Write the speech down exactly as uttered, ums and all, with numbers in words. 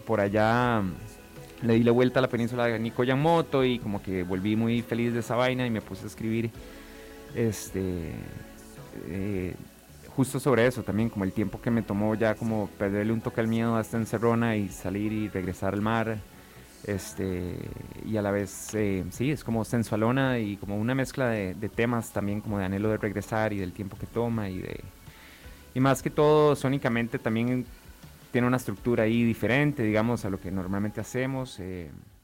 por allá le di la vuelta a la península de Nicoya en moto y como que volví muy feliz de esa vaina y me puse a escribir este eh, justo sobre eso también, como el tiempo que me tomó ya como perderle un toque al miedo a esta encerrona y salir y regresar al mar, este y a la vez eh, sí, es como sensualona y como una mezcla de, de temas también, como de anhelo de regresar y del tiempo que toma y de y más que todo sónicamente también tiene una estructura ahí diferente, digamos, a lo que normalmente hacemos. Eh,